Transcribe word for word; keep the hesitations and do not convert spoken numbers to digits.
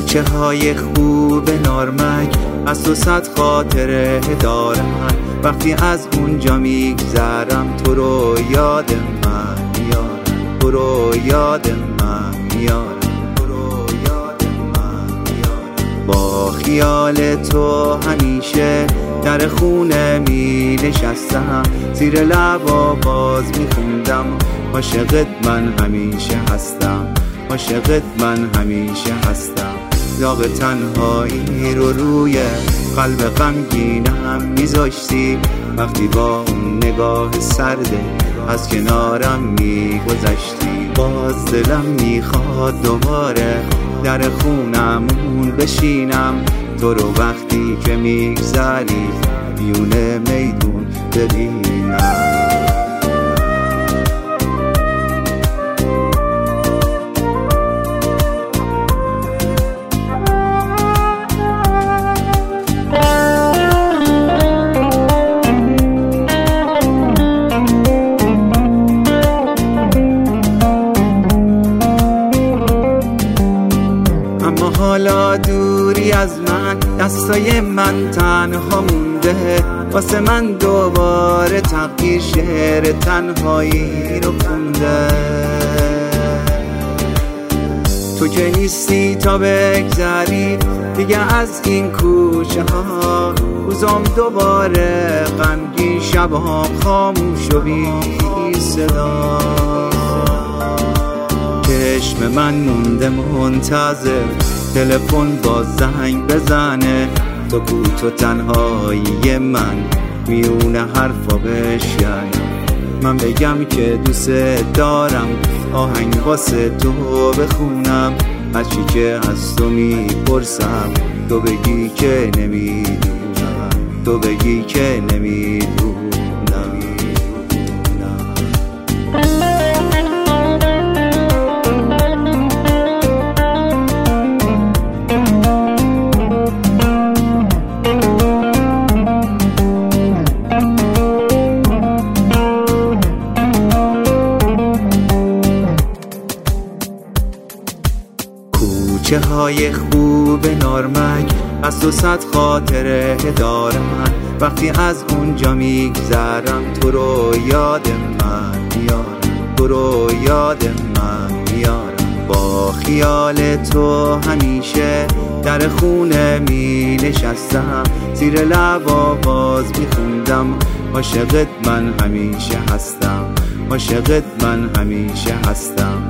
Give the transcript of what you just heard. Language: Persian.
کوچه های خوب نارمک از تو صد خاطره دارم. وقتی از اونجا میگذرم تو رو یاد من میارم، تو رو یاد من میارم، تو رو یاد من میارم. با خیال تو همیشه در خونه می نشستم، زیر لبا باز می خوندم عاشقت من همیشه هستم، عاشقت من همیشه هستم. داغ تنهایی رو روی قلب غمگینم میذاشتی وقتی با اون نگاه سرده از کنارم میگذشتی. باز دلم میخواد دوباره در خونمون بشینم، تو رو وقتی که میگذری میونه میدون ببینم. حالا دوری از من، دستای من تنها مونده، واسه من دوباره تغییر شعر تنهایی رو خونده. تو که نیستی تا بگذری دیگه از این کوچه ها، روزام دوباره غمگین، شبام خاموش و بی صدا. چشم من مونده منتظر تلفن با زنگ بزنه، تو کو تو تنهایی من میونه حرفا بشکنه. من بگم که دوست دارم، آهنگ واسه تو بخونم، هرچی که از تو میپرسم تو بگی که نمیدونم، تو بگی که نمیدونم. کوچه های خوب نارمک از تو صد خاطره دارم. وقتی از اونجا میگذرم تو رو یاد من میارم، تو رو یاد من میارم. با خیال تو همیشه در خونه می نشستم، زیر لبا باز میخوندم عاشقت من همیشه هستم، عاشقت من همیشه هستم.